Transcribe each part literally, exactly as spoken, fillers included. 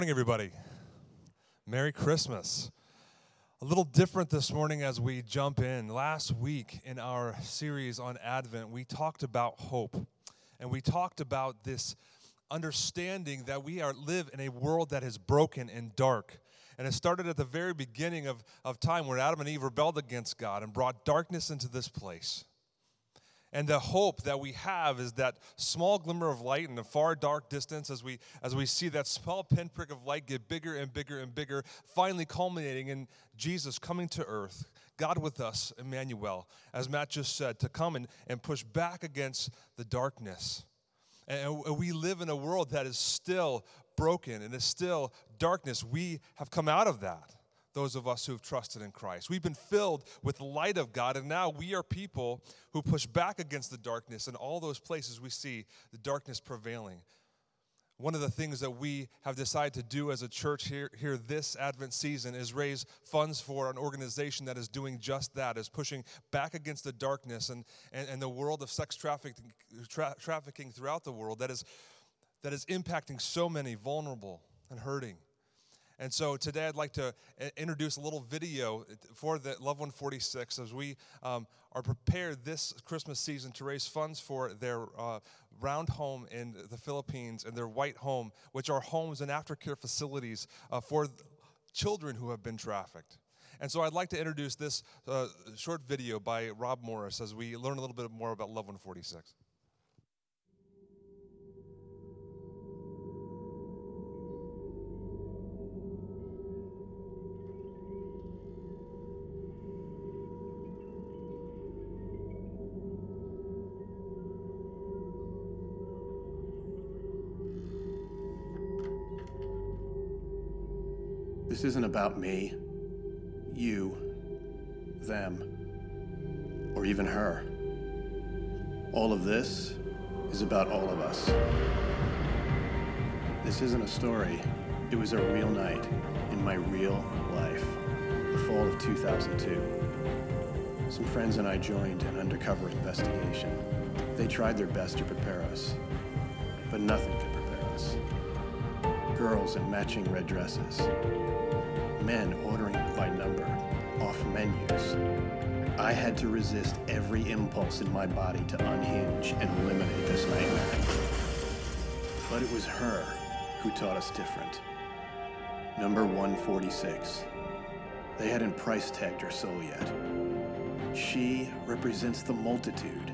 Morning, everybody. Merry Christmas. A little different this morning as we jump in. Last week in our series on Advent, we talked about hope. And we talked about this understanding that we are live in a world that is broken and dark. And it started at the very beginning of, of time where Adam and Eve rebelled against God and brought darkness into this place. And the hope that we have is that small glimmer of light in the far dark distance as we as we see that small pinprick of light get bigger and bigger and bigger, finally culminating in Jesus coming to earth, God with us, Emmanuel, as Matt just said, to come and, and push back against the darkness. And we live in a world that is still broken and is still darkness. We have come out of that, those of us who have trusted in Christ. We've been filled with the light of God, and now we are people who push back against the darkness in all those places we see the darkness prevailing. One of the things that we have decided to do as a church here, here this Advent season is raise funds for an organization that is doing just that, is pushing back against the darkness and, and, and the world of sex trafficking, tra- trafficking throughout the world that is, that is impacting so many vulnerable and hurting. And so today I'd like to introduce a little video for the Love one forty-six as we um, are prepared this Christmas season to raise funds for their uh, round home in the Philippines and their white home, which are homes and aftercare facilities uh, for children who have been trafficked. And so I'd like to introduce this uh, short video by Rob Morris as we learn a little bit more about Love one forty-six. This isn't about me, you, them, or even her. All of this is about all of us. This isn't a story. It was a real night in my real life, the fall of two thousand two. Some friends and I joined an undercover investigation. They tried their best to prepare us, but nothing could prepare us. Girls in matching red dresses. Men ordering by number, off menus. I had to resist every impulse in my body to unhinge and eliminate this nightmare. But it was her who taught us different. Number one forty-six. They hadn't price tagged her soul yet. She represents the multitude.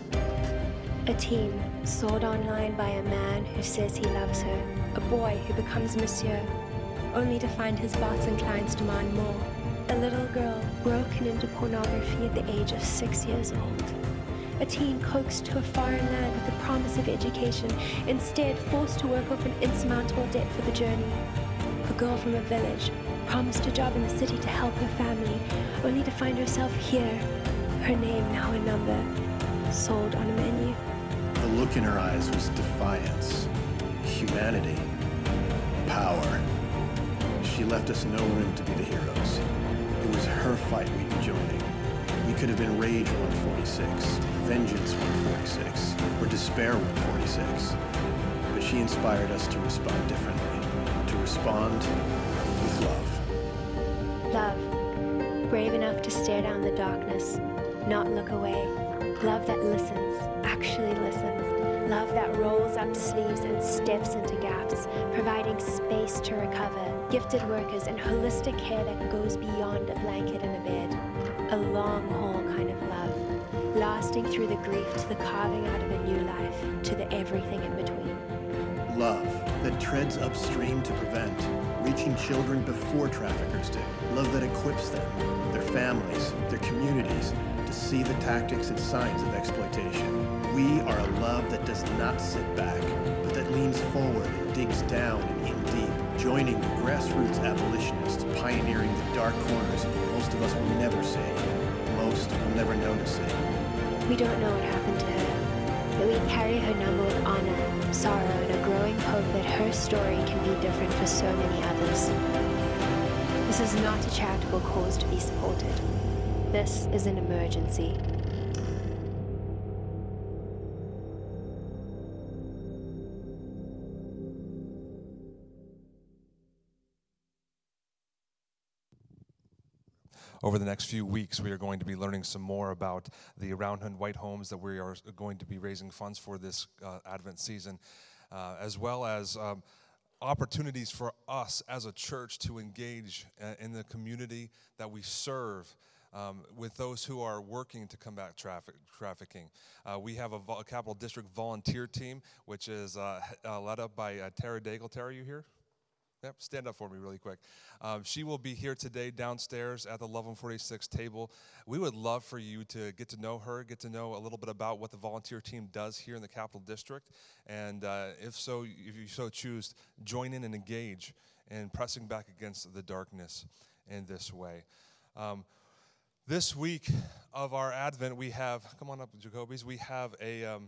A teen sold online by a man who says he loves her. A boy who becomes monsieur, only to find his boss and clients demand more. A little girl broken into pornography at the age of six years old. A teen coaxed to a foreign land with the promise of education, instead forced to work off an insurmountable debt for the journey. A girl from a village promised a job in the city to help her family, only to find herself here, her name now a number, sold on a menu. The look in her eyes was defiance, humanity, power. She left us no room to be the heroes. It was her fight we'd be joining. We could have been Rage one forty-six, Vengeance one forty-six, or Despair one forty-six. But she inspired us to respond differently, to respond with love. Love. Brave enough to stare down the darkness, not look away. Love that listens, actually listens. Love that rolls up sleeves and steps into gaps, providing space to recover. Gifted workers and holistic care that goes beyond a blanket and a bed. A long haul kind of love, lasting through the grief to the carving out of a new life, to the everything in between. Love that treads upstream to prevent, reaching children before traffickers do. Love that equips them, their families, their communities, to see the tactics and signs of exploitation. We are a love that does not sit back, but that leans forward and digs down and in deep, joining the grassroots abolitionists pioneering the dark corners most of us will never see, most will never know to see. We don't know what happened to her, but we carry her number with honor, sorrow, and a growing hope that her story can be different for so many others. This is not a charitable cause to be supported. This is an emergency. over the next few weeks, we are going to be learning some more about the Round and White homes that we are going to be raising funds for this uh, Advent season, uh, as well as um, opportunities for us as a church to engage uh, in the community that we serve. Um, with those who are working to combat traffic, trafficking. Uh, we have a, vo- a Capital District volunteer team, which is uh, uh, led up by uh, Tara Daigle. Tara, are you here? Yep, stand up for me really quick. Um, she will be here today downstairs at the eleven forty-six table. We would love for you to get to know her, get to know a little bit about what the volunteer team does here in the Capital District. And uh, if so, if you so choose, join in and engage in pressing back against the darkness in this way. Um, This week of our Advent, we have, come on up, Jacobies, we have a um,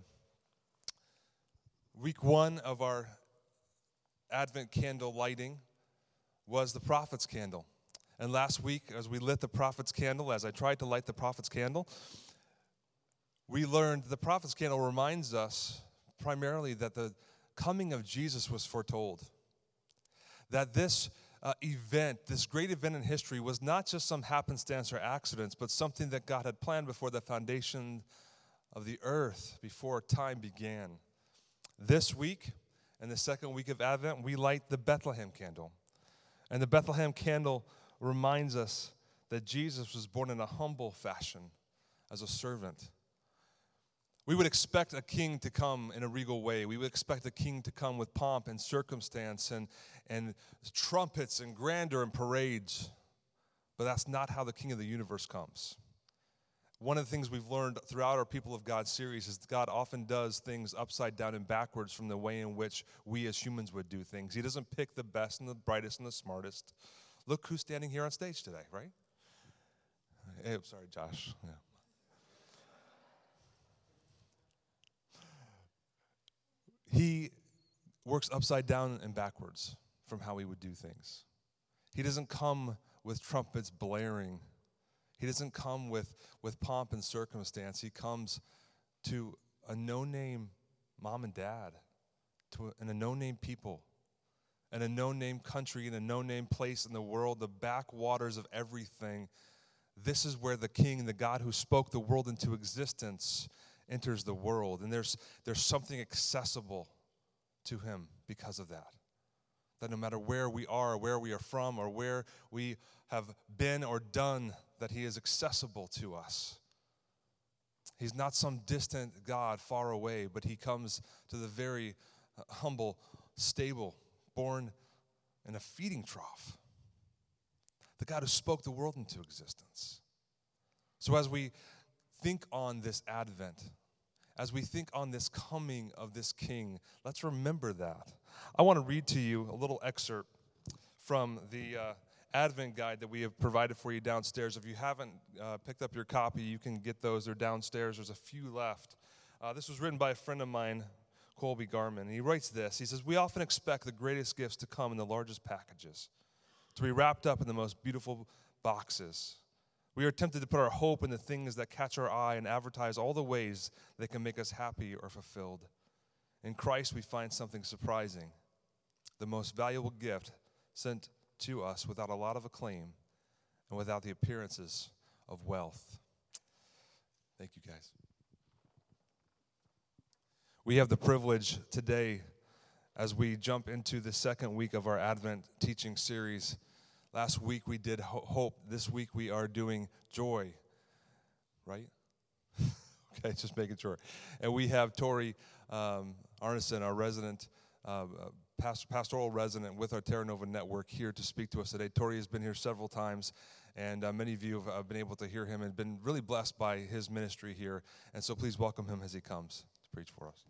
week one of our Advent candle lighting was the prophet's candle. And last week, as we lit the prophet's candle, as I tried to light the prophet's candle, we learned the prophet's candle reminds us primarily that the coming of Jesus was foretold. That this Uh, event, this great event in history, was not just some happenstance or accidents, but something that God had planned before the foundation of the earth, before time began. This week, in the second week of Advent, we light the Bethlehem candle. And the Bethlehem candle reminds us that Jesus was born in a humble fashion as a servant. We would expect a king to come in a regal way. We would expect a king to come with pomp and circumstance and, and trumpets and grandeur and parades. But that's not how the King of the universe comes. One of the things we've learned throughout our People of God series is that God often does things upside down and backwards from the way in which we as humans would do things. He doesn't pick the best and the brightest and the smartest. Look who's standing here on stage today, right? Hey, sorry, Josh. Yeah. He works upside down and backwards from how we would do things. He doesn't come with trumpets blaring. He doesn't come with, with pomp and circumstance. He comes to a no-name mom and dad, to a, and a no-name people, and a no-name country, and a no-name place in the world, the backwaters of everything. This is where the King, the God who spoke the world into existence, enters the world, and there's there's something accessible to him because of that. That no matter where we are, where we are from, or where we have been or done, that he is accessible to us. He's not some distant God far away, but he comes to the very humble stable, born in a feeding trough. The God who spoke the world into existence. So as we think on this Advent, as we think on this coming of this King, let's remember that. I want to read to you a little excerpt from the uh, Advent guide that we have provided for you downstairs. If you haven't uh, picked up your copy, you can get those. They're downstairs. There's a few left. Uh, this was written by a friend of mine, Colby Garman. He writes this. He says, "We often expect the greatest gifts to come in the largest packages, to be wrapped up in the most beautiful boxes. We are tempted to put our hope in the things that catch our eye and advertise all the ways that can make us happy or fulfilled. In Christ, we find something surprising, the most valuable gift sent to us without a lot of acclaim and without the appearances of wealth." Thank you, guys. We have the privilege today, as we jump into the second week of our Advent teaching series. Last week we did ho- hope. This week we are doing joy, right? Okay, just making sure. And we have Tori um, Arneson, our resident, uh, past, pastoral resident with our Terra Nova Network, here to speak to us today. Tori has been here several times, and uh, many of you have uh, been able to hear him and been really blessed by his ministry here. And so please welcome him as he comes to preach for us.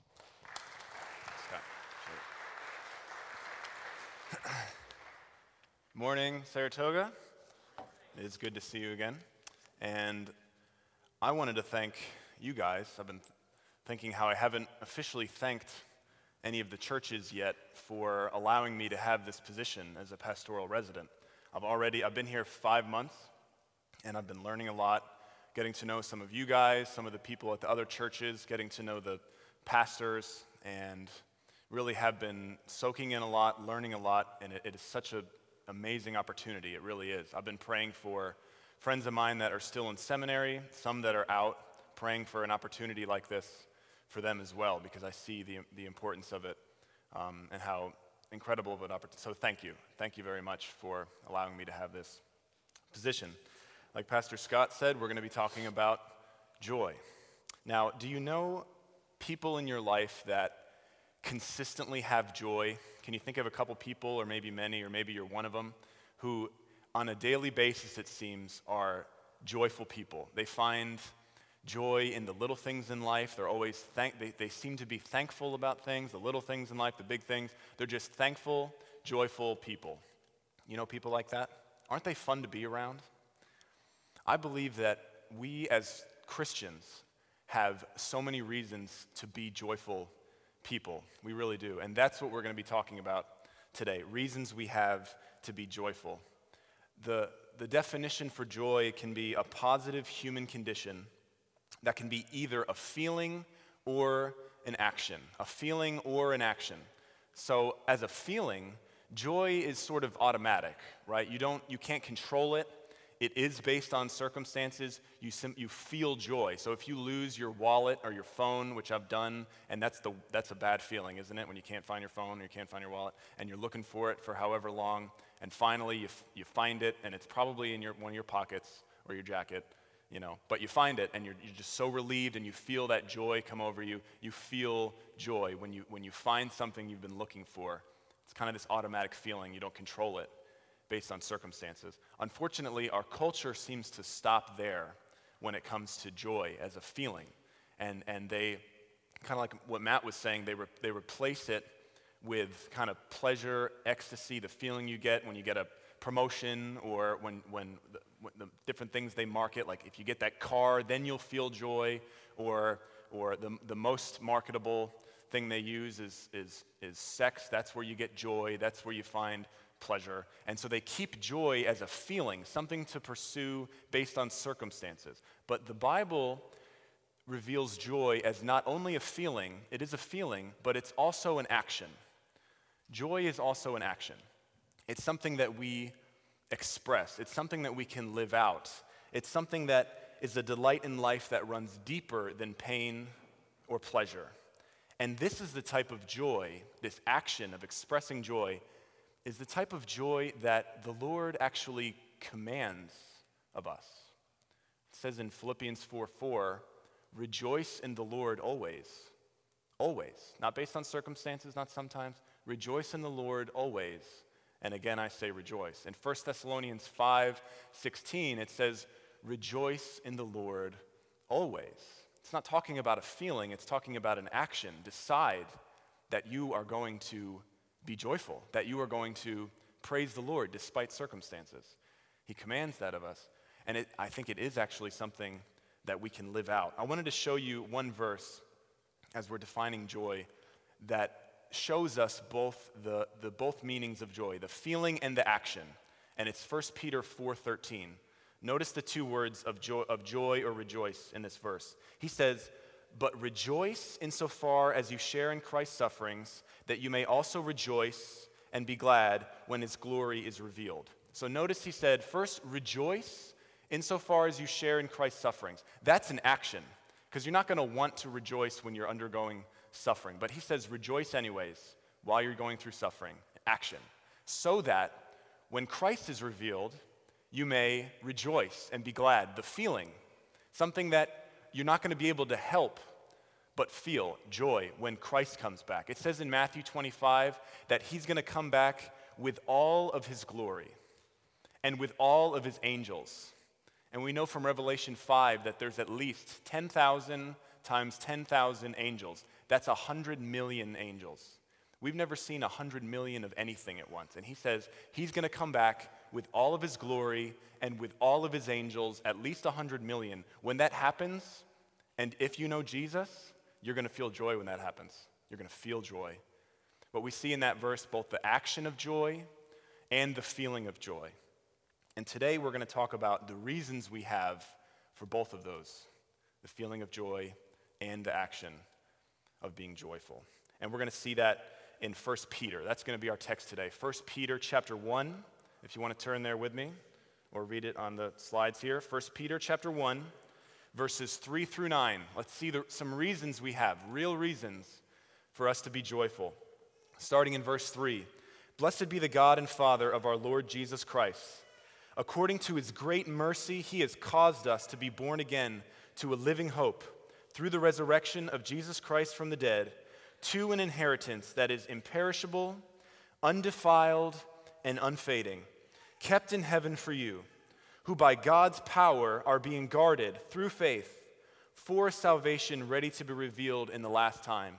Morning, Saratoga. It is good to see you again. And I wanted to thank you guys. I've been th- thinking how I haven't officially thanked any of the churches yet for allowing me to have this position as a pastoral resident. I've already, I've been here five months, and I've been learning a lot, getting to know some of you guys, some of the people at the other churches, getting to know the pastors, and really have been soaking in a lot, learning a lot, and it, it is such an amazing opportunity. It really is. I've been praying for friends of mine that are still in seminary, some that are out, praying for an opportunity like this for them as well, because I see the, the importance of it um, and how incredible of an opportunity. So thank you. Thank you very much for allowing me to have this position. Like Pastor Scott said, we're going to be talking about joy. Now, do you know people in your life that consistently have joy? Can you think of a couple people, or maybe many, or maybe you're one of them, who on a daily basis, it seems, are joyful people? They find joy in the little things in life. They're always thank. They, they seem to be thankful about things, the little things in life, the big things. They're just thankful, joyful people. You know people like that? Aren't they fun to be around? I believe that we as Christians have so many reasons to be joyful people. We really do. And that's what we're going to be talking about today. Reasons we have to be joyful. The, the definition for joy can be a positive human condition that can be either a feeling or an action. A feeling or an action. So as a feeling, joy is sort of automatic, right? You don't, you can't control it. It is based on circumstances. You sim- you feel joy. So if you lose your wallet or your phone, which I've done, and that's the that's a bad feeling, isn't it? When you can't find your phone or you can't find your wallet, and you're looking for it for however long, and finally you f- you find it, and it's probably in your one of your pockets or your jacket, you know. But you find it, and you're you're just so relieved, and you feel that joy come over you. You feel joy when you when you find something you've been looking for. It's kind of this automatic feeling. You don't control it based on circumstances. Unfortunately, our culture seems to stop there when it comes to joy as a feeling. And and they, kind of like what Matt was saying, they re, they replace it with kind of pleasure, ecstasy, the feeling you get when you get a promotion, or when, when, the, when the different things they market, like if you get that car, then you'll feel joy, or or the, the most marketable thing they use is, is, is sex. That's where you get joy. That's where you find pleasure. And so they keep joy as a feeling, something to pursue based on circumstances. But the Bible reveals joy as not only a feeling, it is a feeling, but it's also an action. Joy is also an action. It's something that we express. It's something that we can live out. It's something that is a delight in life that runs deeper than pain or pleasure. And this is the type of joy, this action of expressing joy, is the type of joy that the Lord actually commands of us. It says in Philippians four four, rejoice in the Lord always. Always. Not based on circumstances, not sometimes. Rejoice in the Lord always. And again, I say rejoice. In First Thessalonians five sixteen, it says, rejoice in the Lord always. It's not talking about a feeling, it's talking about an action. Decide that you are going to be joyful, that you are going to praise the Lord despite circumstances. He commands that of us. And it, I think it is actually something that we can live out. I wanted to show you one verse as we're defining joy that shows us both the, the both meanings of joy, the feeling and the action. And it's First Peter four thirteen. Notice the two words of joy, of joy or rejoice in this verse. He says, but rejoice insofar as you share in Christ's sufferings, that you may also rejoice and be glad when his glory is revealed. So notice he said, first, rejoice insofar as you share in Christ's sufferings. That's an action, because you're not going to want to rejoice when you're undergoing suffering. But he says, rejoice anyways while you're going through suffering. Action. So that when Christ is revealed, you may rejoice and be glad. The feeling, something that you're not going to be able to help but feel joy when Christ comes back. It says in Matthew twenty-five that he's going to come back with all of his glory and with all of his angels. And we know from Revelation five that there's at least ten thousand times ten thousand angels. That's one hundred million angels. We've never seen one hundred million of anything at once. And he says he's going to come back with all of his glory and with all of his angels, at least one hundred million. When that happens, and if you know Jesus, you're going to feel joy when that happens. You're going to feel joy. But we see in that verse both the action of joy and the feeling of joy. And today we're going to talk about the reasons we have for both of those, the feeling of joy and the action of being joyful. And we're going to see that in First Peter. That's going to be our text today. First Peter chapter one, if you want to turn there with me. or read it on the slides here. First Peter chapter one, verses three through nine. Let's see the, some reasons we have, real reasons for us to be joyful. Starting in verse three. Blessed be the God and Father of our Lord Jesus Christ. According to his great mercy, he has caused us to be born again to a living hope through the resurrection of Jesus Christ from the dead, to an inheritance that is imperishable, undefiled, and unfading, kept in heaven for you, who by God's power are being guarded through faith for salvation ready to be revealed in the last time.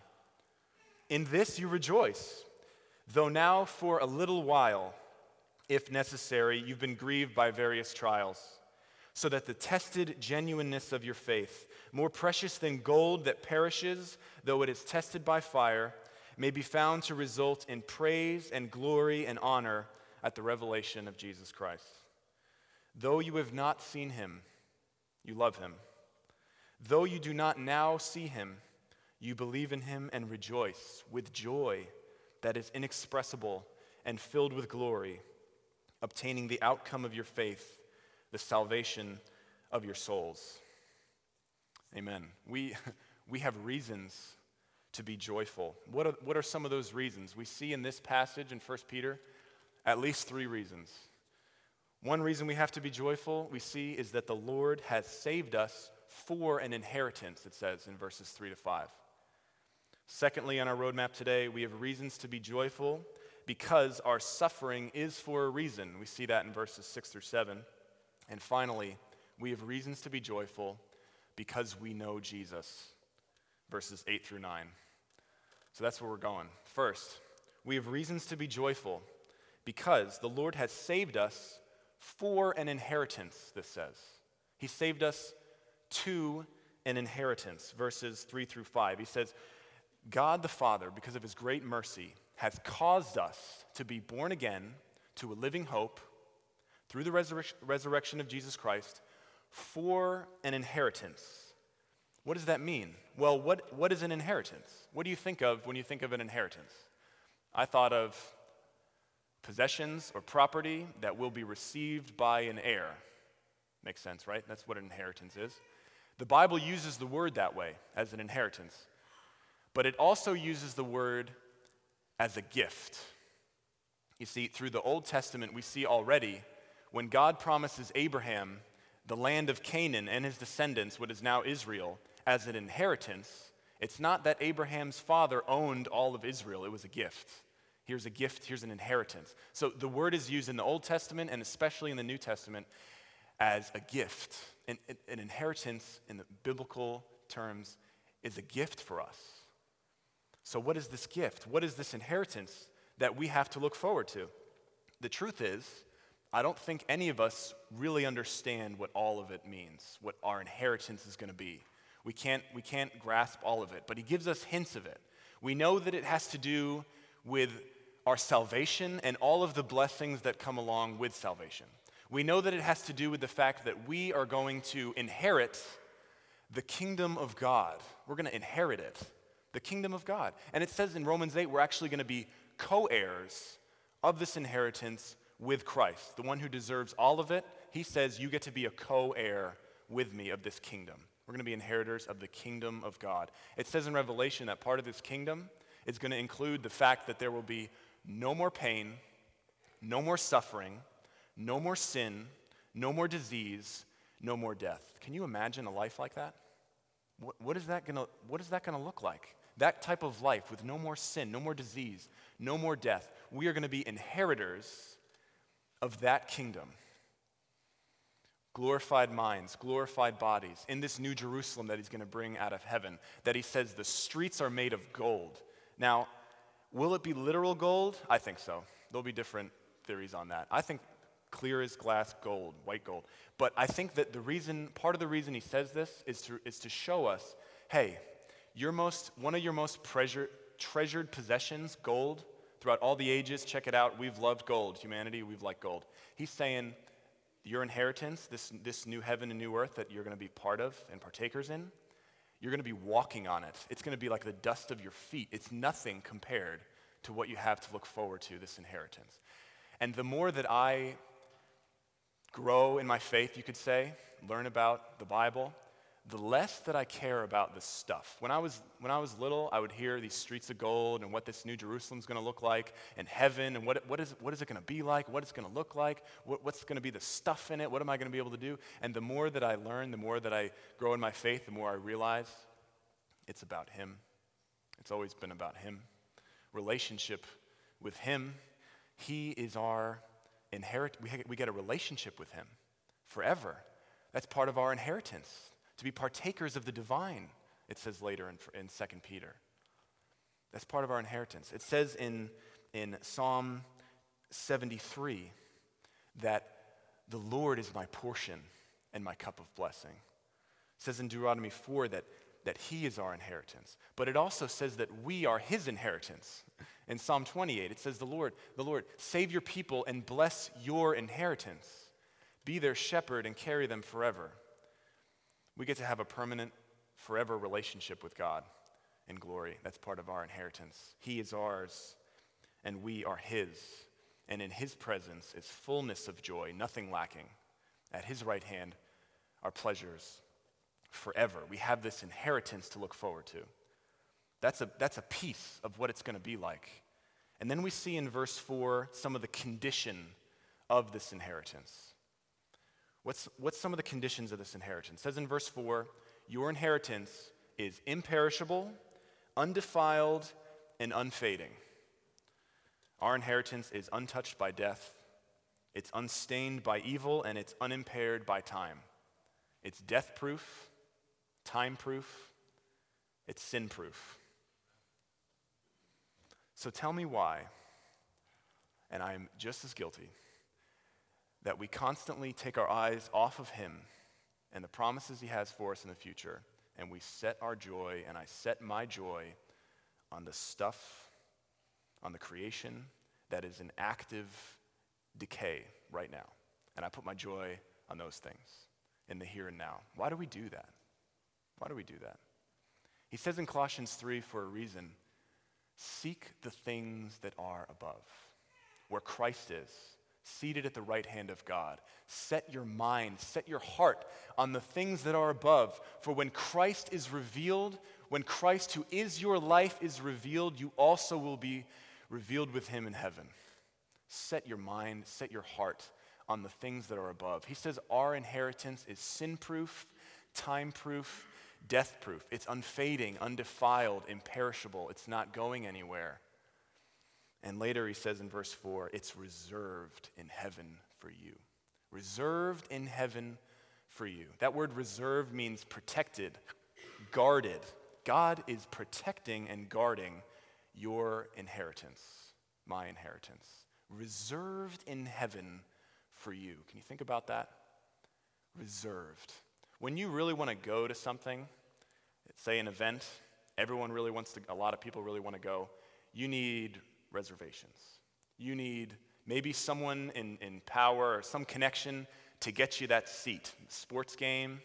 In this you rejoice, though now for a little while, if necessary, you've been grieved by various trials, so that the tested genuineness of your faith, more precious than gold that perishes, though it is tested by fire, may be found to result in praise and glory and honor at the revelation of Jesus Christ. Though you have not seen him, you love him. Though you do not now see him, you believe in him and rejoice with joy that is inexpressible and filled with glory, obtaining the outcome of your faith, the salvation of your souls. Amen. We, we have reasons to be joyful. What are, what are some of those reasons? We see in this passage in First Peter at least three reasons. One reason we have to be joyful, we see, is that the Lord has saved us for an inheritance, it says in verses three to five. Secondly, on our roadmap today, we have reasons to be joyful because our suffering is for a reason. We see that in verses six through seven. And finally, we have reasons to be joyful because we know Jesus, verses eight through nine. So that's where we're going. First, we have reasons to be joyful because the Lord has saved us for an inheritance, this says. He saved us to an inheritance, verses three through five. He says, God the Father, because of his great mercy, has caused us to be born again to a living hope through the resur- resurrection of Jesus Christ for an inheritance. What does that mean? Well, what, what is an inheritance? What do you think of when you think of an inheritance? I thought of possessions or property that will be received by an heir. Makes sense, right? That's what an inheritance is. The Bible uses the word that way, as an inheritance. But it also uses the word as a gift. You see, through the Old Testament, we see already when God promises Abraham the land of Canaan and his descendants, what is now Israel, as an inheritance, it's not that Abraham's father owned all of Israel. It was a gift. Here's a gift, here's an inheritance. So the word is used in the Old Testament and especially in the New Testament as a gift. An, an inheritance in the biblical terms is a gift for us. So what is this gift? What is this inheritance that we have to look forward to? The truth is, I don't think any of us really understand what all of it means, what our inheritance is going to be. We can't, we can't grasp all of it, but he gives us hints of it. We know that it has to do with our salvation and all of the blessings that come along with salvation. We know that it has to do with the fact that we are going to inherit the kingdom of God. We're going to inherit it, the kingdom of God. And it says in Romans eight, we're actually going to be co-heirs of this inheritance with Christ, the one who deserves all of it. He says, you get to be a co-heir with me of this kingdom. We're going to be inheritors of the kingdom of God. It says in Revelation that part of this kingdom is going to include the fact that there will be no more pain, no more suffering, no more sin, no more disease, no more death. Can you imagine a life like that? What, what is that going to, what is that going to look like? That type of life with no more sin, no more disease, no more death. We are going to be inheritors of that kingdom. Glorified minds, glorified bodies, in this new Jerusalem that he's going to bring out of heaven, that he says the streets are made of gold. Now, will it be literal gold? I think so. There'll be different theories on that. I think clear as glass gold, white gold. But I think that the reason, part of the reason he says this is to, is to show us, hey, your most, one of your most treasure, treasured possessions, gold, throughout all the ages, check it out, we've loved gold. Humanity, we've liked gold. He's saying your inheritance, this, this new heaven and new earth that you're going to be part of and partakers in, you're going to be walking on it. It's going to be like the dust of your feet. It's nothing compared to what you have to look forward to, this inheritance. And the more that I grow in my faith, you could say, learn about the Bible, the less that I care about the stuff. When I was when I was little, I would hear these streets of gold and what this New Jerusalem's going to look like, and heaven, and what what is what is it going to be like, what it's going to look like, what, what's going to be the stuff in it, what am I going to be able to do? And the more that I learn, the more that I grow in my faith, the more I realize it's about Him. It's always been about Him. Relationship with Him. He is our inherit. We we get a relationship with Him forever. That's part of our inheritance. To be partakers of the divine, it says later in, in Second Peter. That's part of our inheritance. It says in, in Psalm seventy-three that the Lord is my portion and my cup of blessing. It says in Deuteronomy four that, that He is our inheritance. But it also says that we are His inheritance. In Psalm twenty-eight, it says, the Lord, the Lord, save your people and bless your inheritance. Be their shepherd and carry them forever. We get to have a permanent, forever relationship with God in glory. That's part of our inheritance. He is ours, and we are His. And in His presence is fullness of joy, nothing lacking. At His right hand are pleasures forever. We have this inheritance to look forward to. That's a, that's a piece of what it's going to be like. And then we see in verse four some of the condition of this inheritance. What's, what's some of the conditions of this inheritance? It says in verse four, your inheritance is imperishable, undefiled, and unfading. Our inheritance is untouched by death, it's unstained by evil, and it's unimpaired by time. It's death-proof, time-proof, it's sin-proof. So tell me why, and I'm just as guilty, that we constantly take our eyes off of Him and the promises He has for us in the future, and we set our joy, and I set my joy on the stuff, on the creation that is in active decay right now. And I put my joy on those things in the here and now. Why do we do that? Why do we do that? He says in Colossians three for a reason, seek the things that are above, where Christ is, seated at the right hand of God. Set your mind, set your heart on the things that are above. For when Christ is revealed, when Christ who is your life is revealed, you also will be revealed with Him in heaven. Set your mind, set your heart on the things that are above. He says our inheritance is sin-proof, time-proof, death-proof. It's unfading, undefiled, imperishable. It's not going anywhere. And later he says in verse four, it's reserved in heaven for you. Reserved in heaven for you. That word reserved means protected, guarded. God is protecting and guarding your inheritance, my inheritance. Reserved in heaven for you. Can you think about that? Reserved. When you really want to go to something, say an event, everyone really wants to, a lot of people really want to go, you need reservations. You need maybe someone in, in power or some connection to get you that seat. Sports game,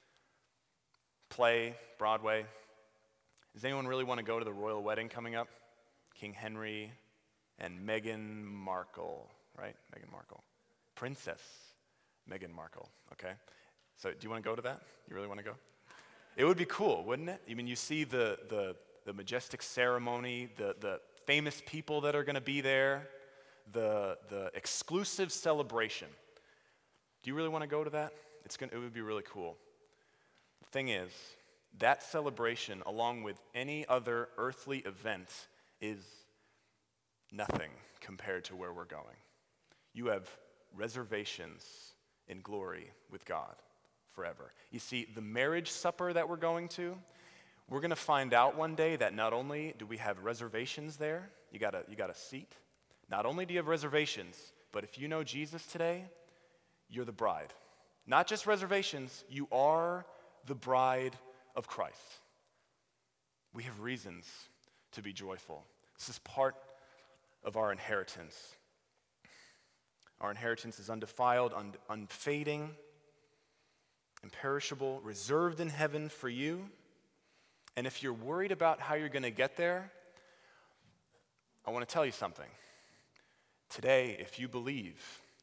play, Broadway. Does anyone really want to go to the royal wedding coming up? King Henry and Meghan Markle, right? Meghan Markle. Princess Meghan Markle, okay? So do you want to go to that? You really want to go? It would be cool, wouldn't it? I mean, you see the the, the majestic ceremony, the, the famous people that are going to be there, the, the exclusive celebration. Do you really want to go to that? It's gonna, it would be really cool. The thing is, that celebration, along with any other earthly event, is nothing compared to where we're going. You have reservations in glory with God forever. You see, the marriage supper that we're going to, we're going to find out one day that not only do we have reservations there, you got a, you got a seat, not only do you have reservations, but if you know Jesus today, you're the bride. Not just reservations, you are the bride of Christ. We have reasons to be joyful. This is part of our inheritance. Our inheritance is undefiled, un- unfading, imperishable, reserved in heaven for you. And if you're worried about how you're going to get there, I want to tell you something. Today, if you believe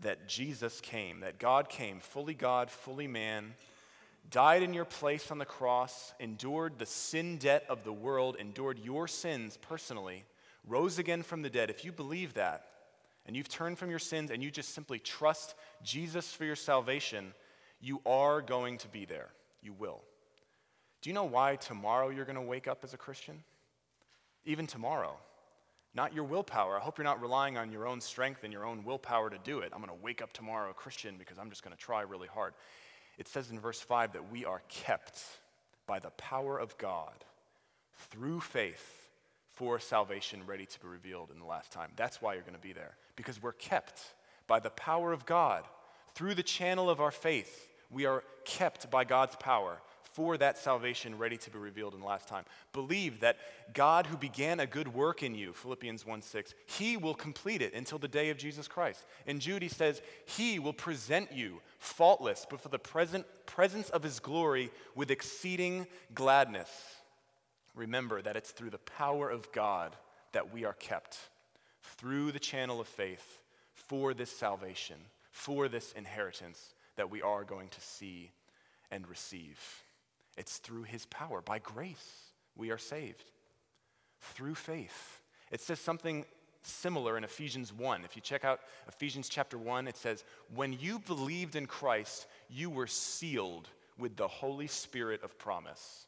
that Jesus came, that God came, fully God, fully man, died in your place on the cross, endured the sin debt of the world, endured your sins personally, rose again from the dead. If you believe that, and you've turned from your sins and you just simply trust Jesus for your salvation, you are going to be there. You will. Do you know why tomorrow you're going to wake up as a Christian? Even tomorrow. Not your willpower. I hope you're not relying on your own strength and your own willpower to do it. I'm going to wake up tomorrow a Christian because I'm just going to try really hard. It says in verse five that we are kept by the power of God through faith for salvation ready to be revealed in the last time. That's why you're going to be there, because we're kept by the power of God. Through the channel of our faith, we are kept by God's power for that salvation ready to be revealed in the last time. Believe that God who began a good work in you, Philippians one six, he will complete it until the day of Jesus Christ. And Jude, he says, he will present you faultless before the present presence of his glory with exceeding gladness. Remember that it's through the power of God that we are kept, through the channel of faith, for this salvation, for this inheritance that we are going to see and receive. It's through his power. By grace, we are saved. Through faith. It says something similar in Ephesians one. If you check out Ephesians chapter one, it says, when you believed in Christ, you were sealed with the Holy Spirit of promise,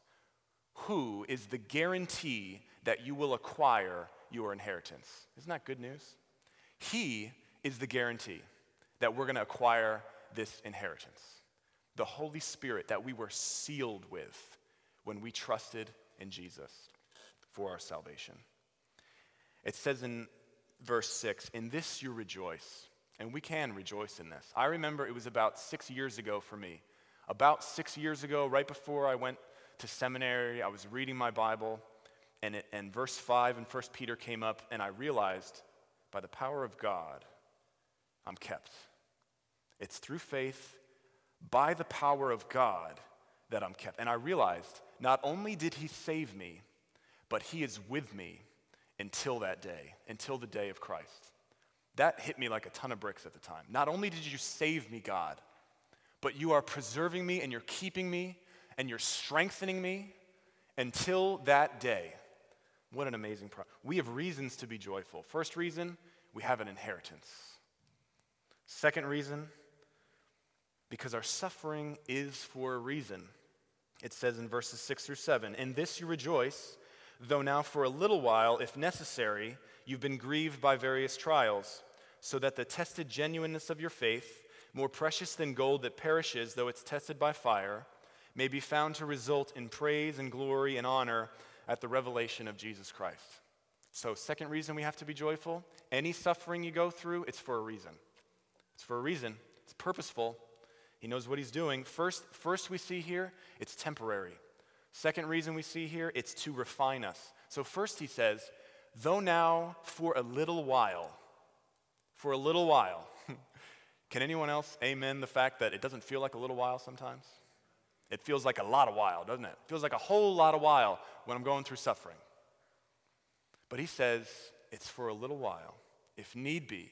who is the guarantee that you will acquire your inheritance. Isn't that good news? He is the guarantee that we're going to acquire this inheritance. The Holy Spirit that we were sealed with when we trusted in Jesus for our salvation. It says in verse six, in this you rejoice. And we can rejoice in this. I remember it was about six years ago for me. About six years ago, right before I went to seminary, I was reading my Bible, and, it, and verse five in First Peter came up, and I realized, by the power of God, I'm kept. It's through faith, by the power of God, that I'm kept. And I realized, not only did he save me, but he is with me until that day, until the day of Christ. That hit me like a ton of bricks at the time. Not only did you save me, God, but you are preserving me and you're keeping me and you're strengthening me until that day. What an amazing pro- We have reasons to be joyful. First reason, we have an inheritance. Second reason, because our suffering is for a reason. It says in verses six through seven, in this you rejoice, though now for a little while, if necessary, you've been grieved by various trials, so that the tested genuineness of your faith, more precious than gold that perishes, though it's tested by fire, may be found to result in praise and glory and honor at the revelation of Jesus Christ. So, second reason we have to be joyful, any suffering you go through, it's for a reason. It's for a reason. It's purposeful. He knows what he's doing. First, first we see here, it's temporary. Second reason we see here, it's to refine us. So first he says, though now for a little while, for a little while. Can anyone else amen the fact that it doesn't feel like a little while sometimes? It feels like a lot of while, doesn't it? It feels like a whole lot of while when I'm going through suffering. But he says, it's for a little while. If need be,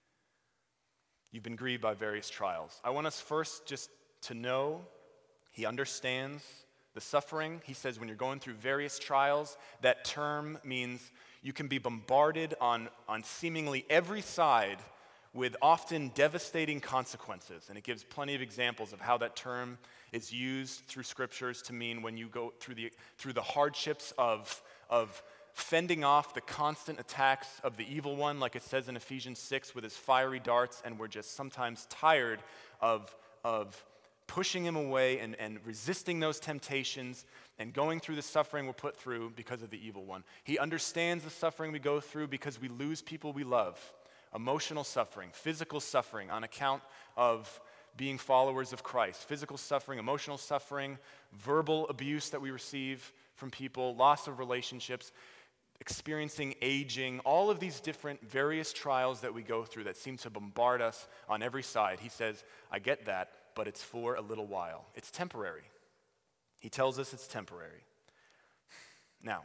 you've been grieved by various trials. I want us first just to know he understands the suffering. He says when you're going through various trials, that term means you can be bombarded on, on seemingly every side with often devastating consequences. And it gives plenty of examples of how that term is used through scriptures to mean when you go through the, through the hardships of, of fending off the constant attacks of the evil one, like it says in Ephesians six with his fiery darts, and we're just sometimes tired of, of pushing him away and, and resisting those temptations and going through the suffering we're put through because of the evil one. He understands the suffering we go through because we lose people we love. Emotional suffering, physical suffering on account of being followers of Christ. Physical suffering, emotional suffering, verbal abuse that we receive from people, loss of relationships, experiencing aging, all of these different various trials that we go through that seem to bombard us on every side. He says, I get that, but it's for a little while. It's temporary. He tells us it's temporary. Now,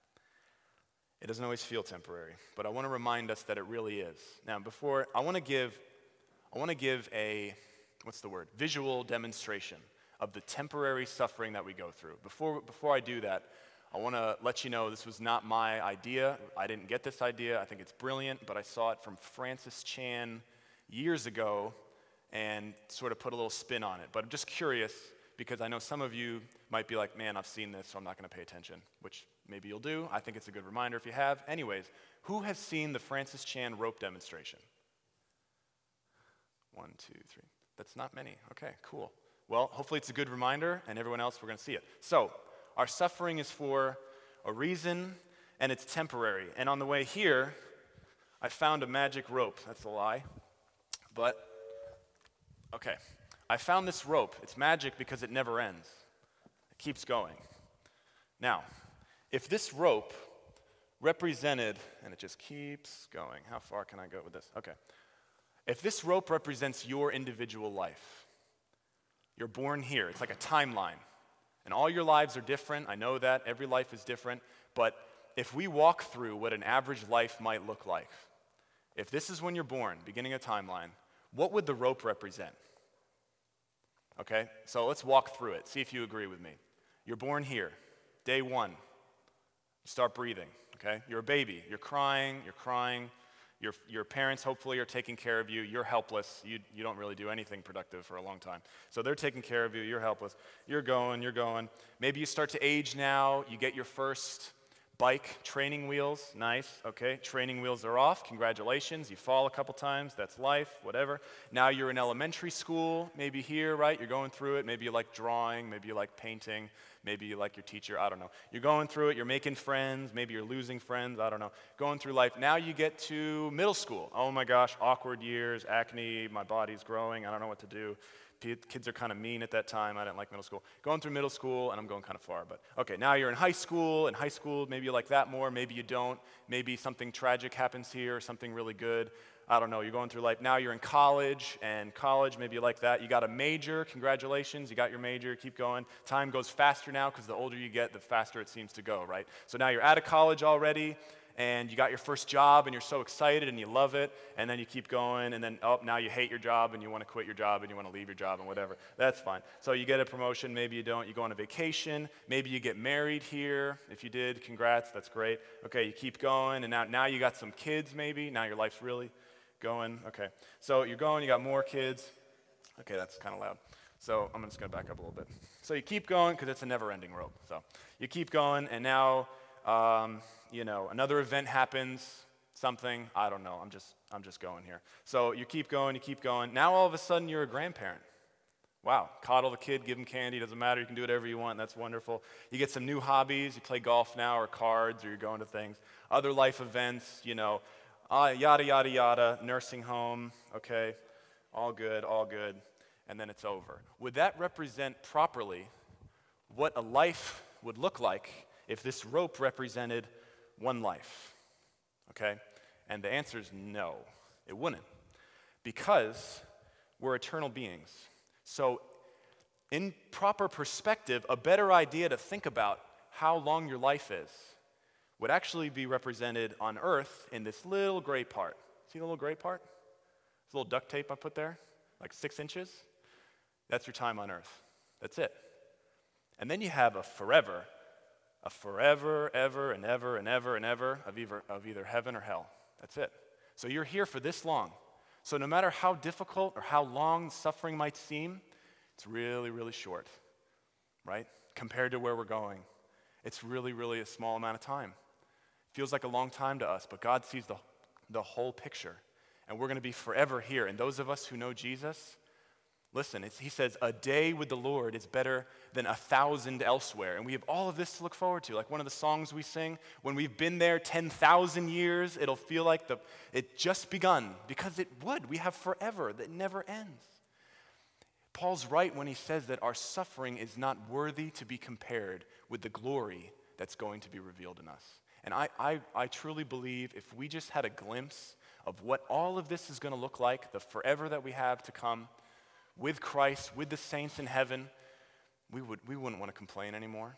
it doesn't always feel temporary, but I want to remind us that it really is. Now, before, I want to give I want to give a, what's the word, visual demonstration of the temporary suffering that we go through. Before, before I do that, I want to let you know this was not my idea. I didn't get this idea. I think it's brilliant, but I saw it from Francis Chan years ago and sort of put a little spin on it. But I'm just curious because I know some of you might be like, man, I've seen this, so I'm not going to pay attention, which maybe you'll do. I think it's a good reminder if you have. Anyways, who has seen the Francis Chan rope demonstration? One, two, three. That's not many. Okay, cool. Well, hopefully it's a good reminder, and everyone else, we're going to see it. So, our suffering is for a reason, and it's temporary. And on the way here, I found a magic rope. That's a lie. But, okay. I found this rope. It's magic because it never ends. It keeps going. Now, if this rope represented, and it just keeps going. How far can I go with this? Okay. If this rope represents your individual life, you're born here. It's like a timeline. And all your lives are different. I know that. Every life is different. But if we walk through what an average life might look like, if this is when you're born, beginning a timeline, what would the rope represent? Okay, so let's walk through it. See if you agree with me. You're born here, day one. You start breathing, okay? You're a baby. You're crying, you're crying. Your, your parents hopefully are taking care of you. You're helpless. You, you don't really do anything productive for a long time. So they're taking care of you. You're helpless. You're going, you're going. Maybe you start to age now. You get your first bike training wheels. Nice, okay. Training wheels are off. Congratulations. You fall a couple times. That's life, whatever. Now you're in elementary school, maybe here, right? You're going through it. Maybe you like drawing. Maybe you like painting. Maybe you like your teacher. I don't know. You're going through it. You're making friends. Maybe you're losing friends. I don't know. Going through life. Now you get to middle school. Oh my gosh, awkward years, acne, my body's growing. I don't know what to do. Kids are kind of mean at that time. I didn't like middle school. Going through middle school, and I'm going kind of far, but okay, now you're in high school. In high school, maybe you like that more. Maybe you don't. Maybe something tragic happens here, or something really good. I don't know. You're going through life. Now you're in college, and college, maybe you like that. You got a major. Congratulations. You got your major. Keep going. Time goes faster now because the older you get, the faster it seems to go, right? So now you're out of college already, and you got your first job, and you're so excited, and you love it, and then you keep going, and then, oh, now you hate your job, and you want to quit your job, and you want to leave your job, and whatever. That's fine. So you get a promotion, maybe you don't. You go on a vacation. Maybe you get married here. If you did, congrats, that's great. Okay, you keep going, and now, now you got some kids, maybe. Now your life's really going. Okay, so you're going, you got more kids. Okay, that's kind of loud. So I'm just going to back up a little bit. So you keep going, because it's a never-ending rope. So you keep going, and now... Um, you know, another event happens, something, I don't know, I'm just, I'm just going here. So you keep going, you keep going. Now all of a sudden you're a grandparent. Wow, coddle the kid, give him candy, doesn't matter, you can do whatever you want, that's wonderful. You get some new hobbies, you play golf now or cards or you're going to things. Other life events, you know, uh, yada, yada, yada, nursing home, okay, all good, all good, and then it's over. Would that represent properly what a life would look like if this rope represented one life, okay? And the answer is no, it wouldn't, because we're eternal beings. So in proper perspective, a better idea to think about how long your life is would actually be represented on earth in this little gray part. See the little gray part? This little duct tape I put there, like six inches? That's your time on earth. That's it. And then you have a forever, a forever, ever, and ever, and ever, and ever of either, of either heaven or hell. That's it. So you're here for this long. So no matter how difficult or how long suffering might seem, it's really, really short, right? Compared to where we're going. It's really, really a small amount of time. It feels like a long time to us, but God sees the, the whole picture. And we're going to be forever here. And those of us who know Jesus, listen, it's, he says, a day with the Lord is better than a thousand elsewhere. And we have all of this to look forward to. Like one of the songs we sing, when we've been there ten thousand years, it'll feel like the it just begun. Because it would. We have forever that never ends. Paul's right when he says that our suffering is not worthy to be compared with the glory that's going to be revealed in us. And I, I, I truly believe if we just had a glimpse of what all of this is going to look like, the forever that we have to come, with Christ, with the saints in heaven, we, would, we wouldn't want to complain anymore.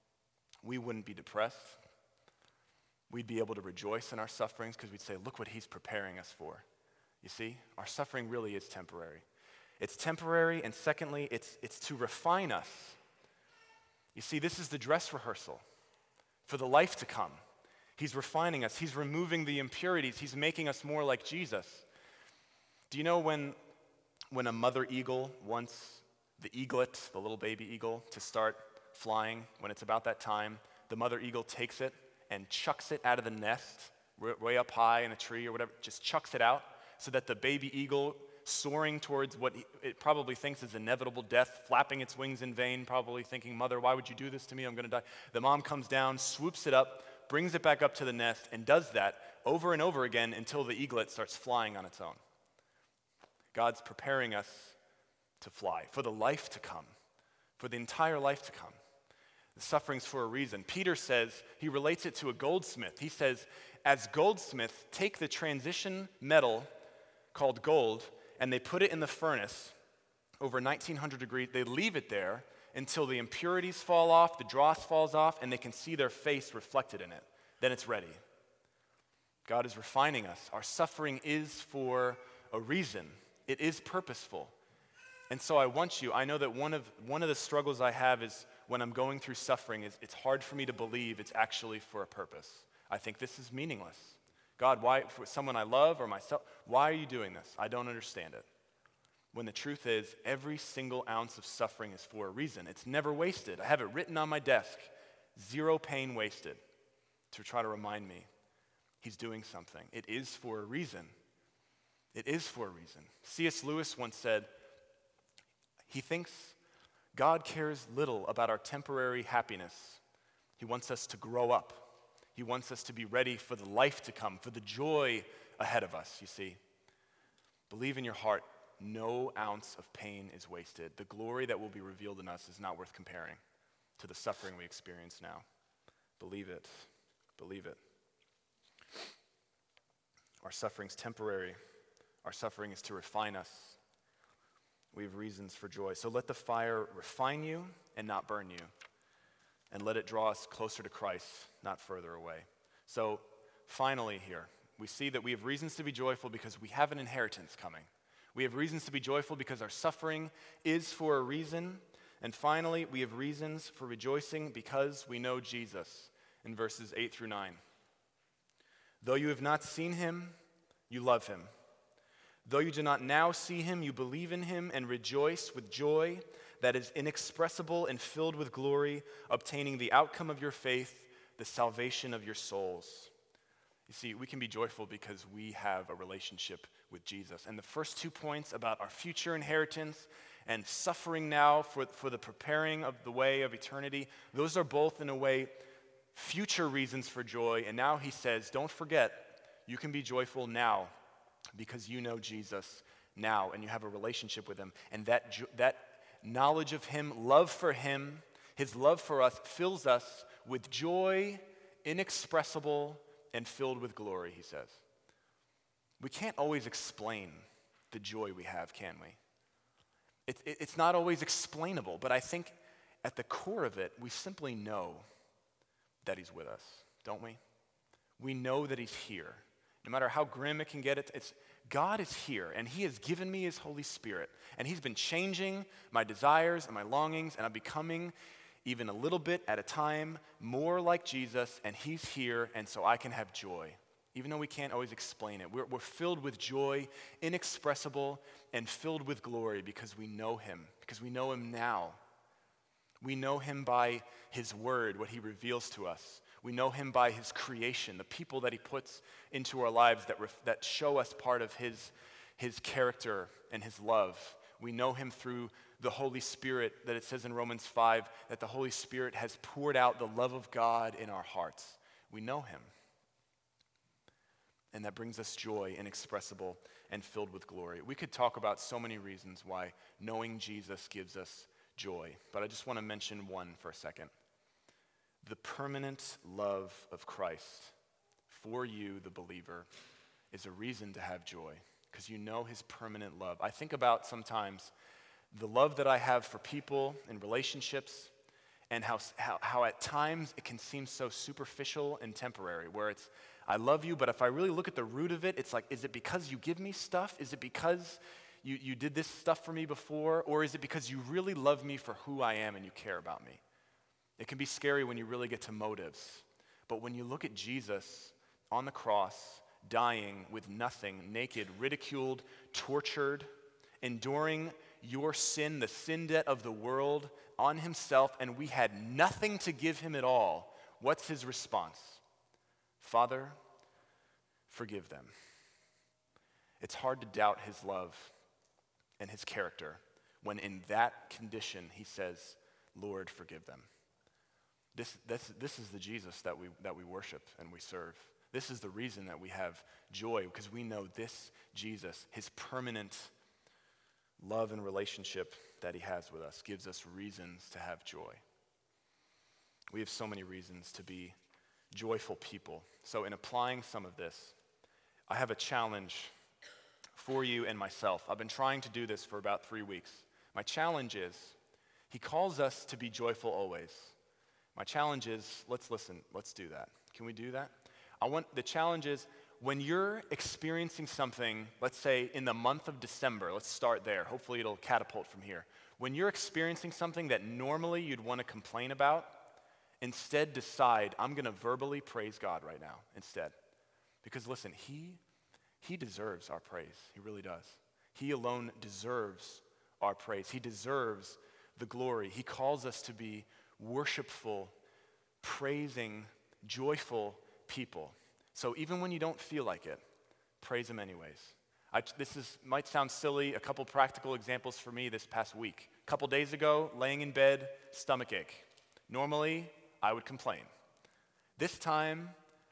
We wouldn't be depressed. We'd be able to rejoice in our sufferings because we'd say, look what he's preparing us for. You see, our suffering really is temporary. It's temporary, and secondly, it's, it's to refine us. You see, this is the dress rehearsal for the life to come. He's refining us. He's removing the impurities. He's making us more like Jesus. Do you know when, when a mother eagle wants the eaglet, the little baby eagle, to start flying, when it's about that time, the mother eagle takes it and chucks it out of the nest, way up high in a tree or whatever, just chucks it out so that the baby eagle, soaring towards what it probably thinks is inevitable death, flapping its wings in vain, probably thinking, "Mother, why would you do this to me? I'm going to die." The mom comes down, swoops it up, brings it back up to the nest, and does that over and over again until the eaglet starts flying on its own. God's preparing us to fly for the life to come, for the entire life to come. The suffering's for a reason. Peter says, he relates it to a goldsmith. He says, as goldsmiths take the transition metal called gold and they put it in the furnace over nineteen hundred degrees, they leave it there until the impurities fall off, the dross falls off, and they can see their face reflected in it. Then it's ready. God is refining us. Our suffering is for a reason. It is purposeful. And so I want you, I know that one of one of the struggles I have is when I'm going through suffering is it's hard for me to believe it's actually for a purpose. I think this is meaningless. God, why, for someone I love or myself, why are you doing this? I don't understand it. When the truth is, every single ounce of suffering is for a reason. It's never wasted. I have it written on my desk, zero pain wasted, to try to remind me he's doing something. It is for a reason. It is for a reason. C S Lewis once said, he thinks God cares little about our temporary happiness. He wants us to grow up. He wants us to be ready for the life to come, for the joy ahead of us, you see. Believe in your heart, no ounce of pain is wasted. The glory that will be revealed in us is not worth comparing to the suffering we experience now. Believe it. Believe it. Our suffering's temporary. Our suffering is to refine us. We have reasons for joy. So let the fire refine you and not burn you. And let it draw us closer to Christ, not further away. So finally here, we see that we have reasons to be joyful because we have an inheritance coming. We have reasons to be joyful because our suffering is for a reason. And finally, we have reasons for rejoicing because we know Jesus in verses eight through nine. Though you have not seen him, you love him. Though you do not now see him, you believe in him and rejoice with joy that is inexpressible and filled with glory, obtaining the outcome of your faith, the salvation of your souls. You see, we can be joyful because we have a relationship with Jesus. And the first two points about our future inheritance and suffering now for, for the preparing of the way of eternity, those are both, in a way, future reasons for joy. And now he says, don't forget, you can be joyful now because you know Jesus now and you have a relationship with him. And that jo- that knowledge of him, love for him, his love for us fills us with joy, inexpressible and filled with glory, he says. We can't always explain the joy we have, can we? It, it, it's not always explainable, but I think at the core of it, we simply know that he's with us, don't we? We know that he's here. No matter how grim it can get, it, it's God is here, and he has given me his Holy Spirit, and he's been changing my desires and my longings, and I'm becoming even a little bit at a time more like Jesus, and he's here, and so I can have joy. Even though we can't always explain it, we're, we're filled with joy, inexpressible, and filled with glory because we know him, because we know him now. We know him by his word, what he reveals to us. We know him by his creation, the people that he puts into our lives that, ref, that show us part of his, his character and his love. We know him through the Holy Spirit, that it says in Romans five, that the Holy Spirit has poured out the love of God in our hearts. We know him. And that brings us joy, inexpressible and filled with glory. We could talk about so many reasons why knowing Jesus gives us joy, but I just want to mention one for a second. The permanent love of Christ for you, the believer, is a reason to have joy because you know his permanent love. I think about sometimes the love that I have for people in relationships and how, how, how at times it can seem so superficial and temporary, where it's, I love you, but if I really look at the root of it, it's like, is it because you give me stuff? Is it because you, you did this stuff for me before? Or is it because you really love me for who I am and you care about me? It can be scary when you really get to motives. But when you look at Jesus on the cross, dying with nothing, naked, ridiculed, tortured, enduring your sin, the sin debt of the world on himself, and we had nothing to give him at all, what's his response? Father, forgive them. It's hard to doubt his love and his character when in that condition he says, Lord, forgive them. This, this, this is the Jesus that we, that we worship and we serve. This is the reason that we have joy, because we know this Jesus, his permanent love and relationship that he has with us, gives us reasons to have joy. We have so many reasons to be joyful people. So in applying some of this, I have a challenge for you and myself. I've been trying to do this for about three weeks. My challenge is, he calls us to be joyful always. My challenge is, let's listen, let's do that. Can we do that? I want, the challenge is, when you're experiencing something, let's say in the month of December, let's start there, hopefully it'll catapult from here. When you're experiencing something that normally you'd want to complain about, instead decide, I'm going to verbally praise God right now instead. Because listen, he, he deserves our praise. He really does. He alone deserves our praise. He deserves the glory. He calls us to be worshipful, praising, joyful people. So even when you don't feel like it, praise him anyways. I, this is, might sound silly, a couple practical examples for me this past week. A couple days ago, laying in bed, stomach ache. Normally, I would complain. This time,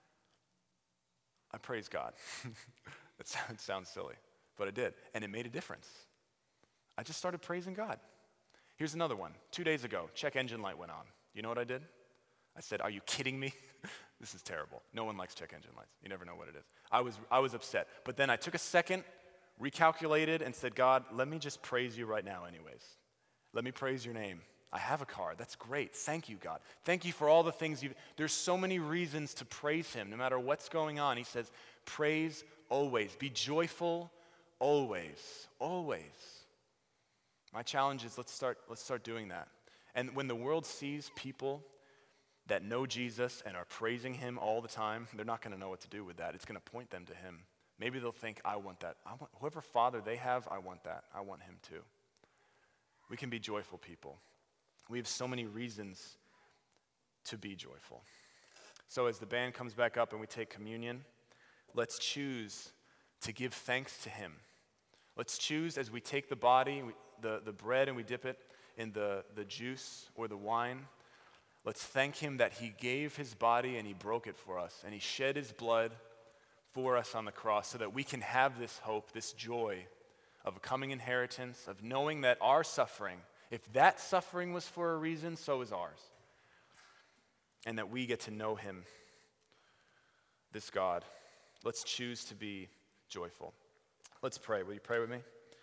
I praise God. That sounds, sounds silly, but it did, and it made a difference. I just started praising God. Here's another one. Two days ago, check engine light went on. You know what I did? I said, are you kidding me? This is terrible. No one likes check engine lights. You never know what it is. I was, I was upset. But then I took a second, recalculated, and said, God, let me just praise you right now anyways. Let me praise your name. I have a car. That's great. Thank you, God. Thank you for all the things you've... There's so many reasons to praise him, no matter what's going on. He says, praise always. Be joyful always. Always. My challenge is let's start, let's start doing that. And when the world sees people that know Jesus and are praising him all the time, they're not going to know what to do with that. It's going to point them to him. Maybe they'll think, I want that. I want, whoever father they have, I want that. I want him too. We can be joyful people. We have so many reasons to be joyful. So as the band comes back up and we take communion, let's choose to give thanks to him. Let's choose as we take the body, we, the, the bread, and we dip it in the, the juice or the wine. Let's thank him that he gave his body and he broke it for us, and he shed his blood for us on the cross so that we can have this hope, this joy of a coming inheritance, of knowing that our suffering, if that suffering was for a reason, so is ours. And that we get to know him, this God. Let's choose to be joyful. Let's pray. Will you pray with me?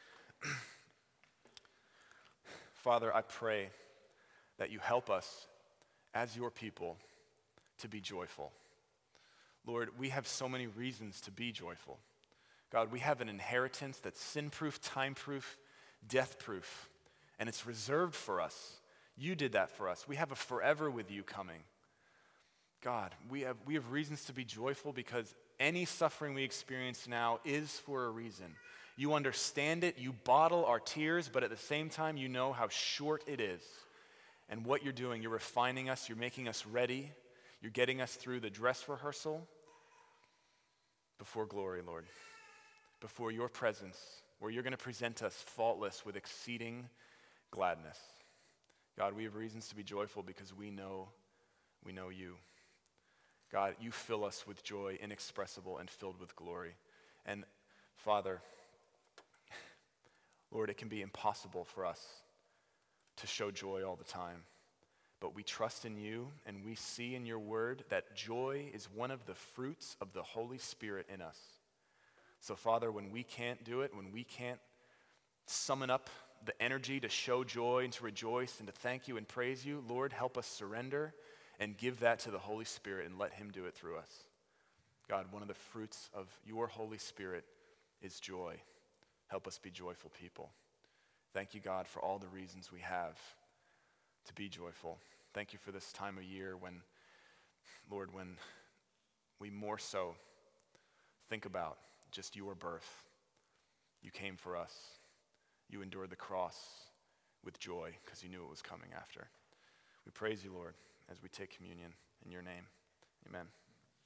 Father, I pray that you help us as your people to be joyful. Lord, we have so many reasons to be joyful. God, we have an inheritance that's sin-proof, time-proof, death-proof, and it's reserved for us. You did that for us. We have a forever with you coming. God, we have, we have reasons to be joyful because any suffering we experience now is for a reason. You understand it, you bottle our tears, but at the same time, you know how short it is. And what you're doing, you're refining us, you're making us ready, you're getting us through the dress rehearsal before glory, Lord, before your presence, where you're going to present us faultless with exceeding gladness. God, we have reasons to be joyful because we know, we know you. God, you fill us with joy, inexpressible and filled with glory. And Father, Lord, it can be impossible for us to show joy all the time. But we trust in you, and we see in your word that joy is one of the fruits of the Holy Spirit in us. So Father, when we can't do it, when we can't summon up the energy to show joy and to rejoice and to thank you and praise you, Lord, help us surrender and give that to the Holy Spirit and let him do it through us. God, one of the fruits of your Holy Spirit is joy. Help us be joyful people. Thank you, God, for all the reasons we have to be joyful. Thank you for this time of year when, Lord, when we more so think about just your birth. You came for us. You endured the cross with joy because you knew it was coming after. We praise you, Lord, as we take communion in your name. Amen.